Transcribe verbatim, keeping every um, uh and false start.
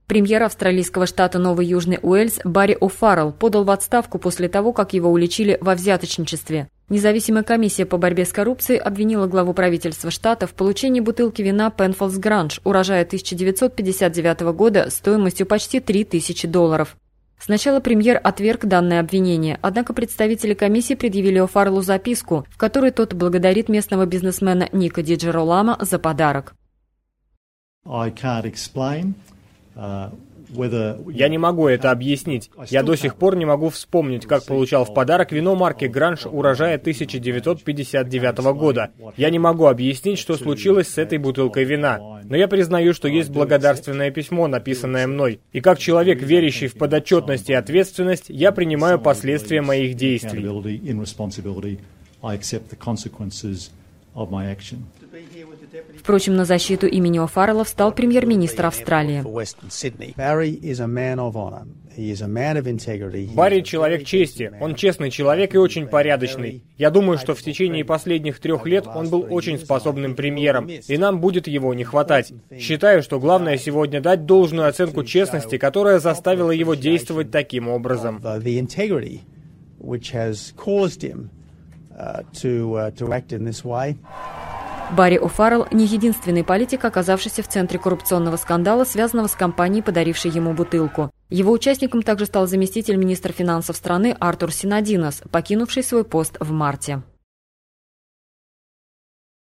Премьер австралийского штата Новый Южный Уэльс Барри О'Фаррелл подал в отставку после того, как его уличили во взяточничестве. Независимая комиссия по борьбе с коррупцией обвинила главу правительства штата в получении бутылки вина Penfolds Grange урожая тысяча девятьсот пятьдесят девятого года стоимостью почти три тысячи долларов. Сначала премьер отверг данное обвинение, однако представители комиссии предъявили О'Фарреллу записку, в которой тот благодарит местного бизнесмена Ника Ди Джеролама за подарок. Я не могу это объяснить. Я до сих пор не могу вспомнить, как получал в подарок вино марки Гранж урожая тысяча девятьсот пятьдесят девятого года. Я не могу объяснить, что случилось с этой бутылкой вина. Но я признаю, что есть благодарственное письмо, написанное мной. И как человек, верящий в подотчетность и ответственность, я принимаю последствия моих действий. Впрочем, на защиту имени О'Фаррелла встал премьер-министр Австралии. Барри – человек чести. Он честный человек и очень порядочный. Я думаю, что в течение последних трех лет он был очень способным премьером, и нам будет его не хватать. Считаю, что главное сегодня дать должную оценку честности, которая заставила его действовать таким образом. Барри О'Фаррелл не единственный политик, оказавшийся в центре коррупционного скандала, связанного с компанией, подарившей ему бутылку. Его участником также стал заместитель министра финансов страны Артур Синодинос, покинувший свой пост в марте.